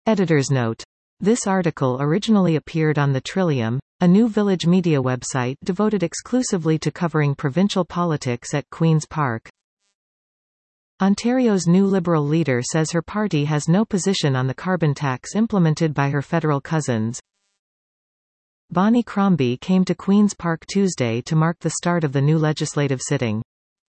Editor's note. This article originally appeared on the Trillium, a new village media website devoted exclusively to covering provincial politics at Queen's Park. Ontario's new Liberal leader says her party has no position on the carbon tax implemented by her federal cousins. Bonnie Crombie came to Queen's Park Tuesday to mark the start of the new legislative sitting.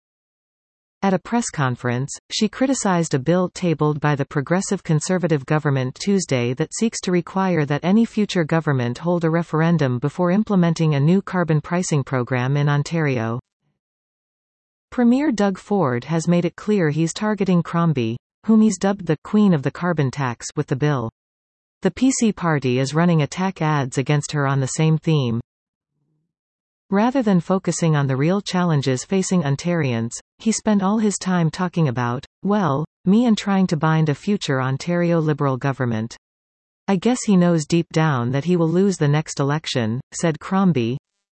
At a press conference, she criticized a bill tabled by the Progressive Conservative government Tuesday that seeks to require that any future government hold a referendum before implementing a new carbon pricing program in Ontario. Premier Doug Ford has made it clear he's targeting Crombie, whom he's dubbed the Queen of the Carbon Tax, with the bill. The PC party is running attack ads against her on the same theme. Rather than focusing on the real challenges facing Ontarians, he spent all his time talking about, well, me and trying to bind a future Ontario Liberal government. I guess he knows deep down that he will lose the next election, said Crombie.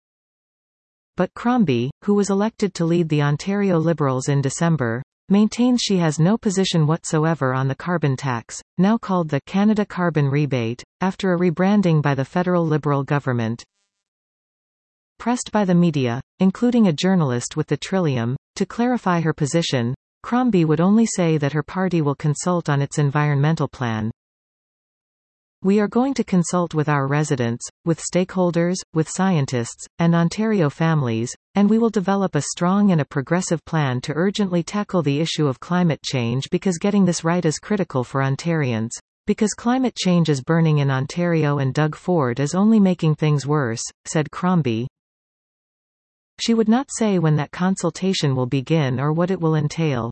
But Crombie, who was elected to lead the Ontario Liberals in December, maintains she has no position whatsoever on the carbon tax, now called the Canada Carbon Rebate, after a rebranding by the federal Liberal government. Pressed by the media, including a journalist with the Trillium, to clarify her position, Crombie would only say that her party will consult on its environmental plan. We are going to consult with our residents, with stakeholders, with scientists, and Ontario families, and we will develop a strong and a progressive plan to urgently tackle the issue of climate change because getting this right is critical for Ontarians. Because climate change is burning in Ontario and Doug Ford is only making things worse, said Crombie. She would not say when that consultation will begin or what it will entail.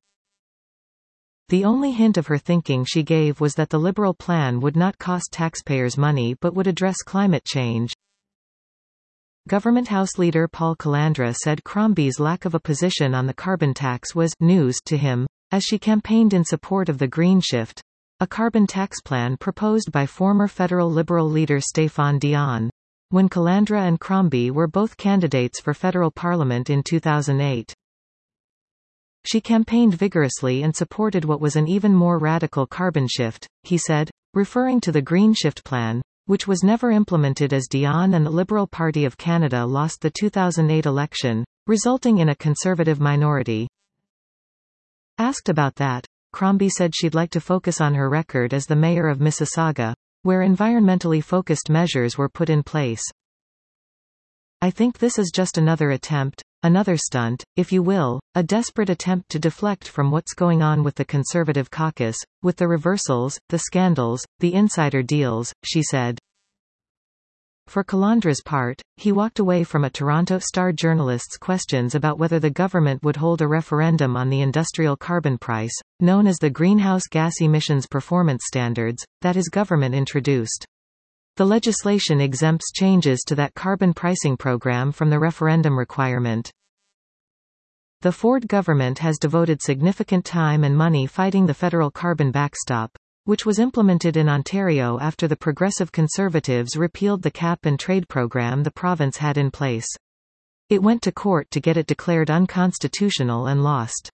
The only hint of her thinking she gave was that the Liberal plan would not cost taxpayers money but would address climate change. Government House Leader Paul Calandra said Crombie's lack of a position on the carbon tax was news to him, as she campaigned in support of the Green Shift, a carbon tax plan proposed by former federal Liberal leader Stéphane Dion, when Calandra and Crombie were both candidates for federal parliament in 2008. She campaigned vigorously and supported what was an even more radical carbon shift, he said, referring to the Green Shift plan, which was never implemented as Dion and the Liberal Party of Canada lost the 2008 election, resulting in a Conservative minority. Asked about that, Crombie said she'd like to focus on her record as the mayor of Mississauga, where environmentally focused measures were put in place. I think this is just another attempt, another stunt, if you will, a desperate attempt to deflect from what's going on with the Conservative caucus, with the reversals, the scandals, the insider deals, she said. For Calandra's part, he walked away from a Toronto Star journalist's questions about whether the government would hold a referendum on the industrial carbon price, known as the Greenhouse Gas Emissions Performance Standards, that his government introduced. The legislation exempts changes to that carbon pricing program from the referendum requirement. The Ford government has devoted significant time and money fighting the federal carbon backstop, which was implemented in Ontario after the Progressive Conservatives repealed the cap-and-trade program the province had in place. It went to court to get it declared unconstitutional and lost.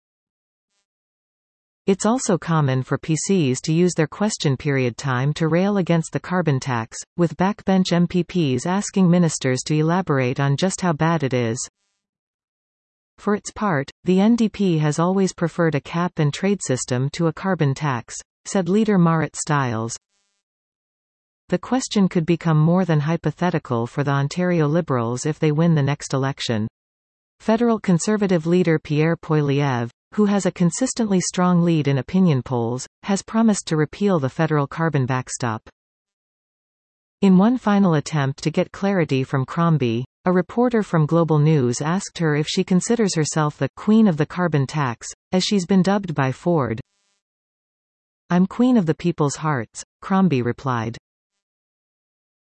It's also common for PCs to use their question period time to rail against the carbon tax, with backbench MPPs asking ministers to elaborate on just how bad it is. For its part, the NDP has always preferred a cap-and-trade system to a carbon tax, said leader Marit Stiles. The question could become more than hypothetical for the Ontario Liberals if they win the next election. Federal Conservative leader Pierre Poilievre, who has a consistently strong lead in opinion polls, has promised to repeal the federal carbon backstop. In one final attempt to get clarity from Crombie, a reporter from Global News asked her if she considers herself the Queen of the Carbon Tax, as she's been dubbed by Ford. I'm Queen of the People's Hearts, Crombie replied.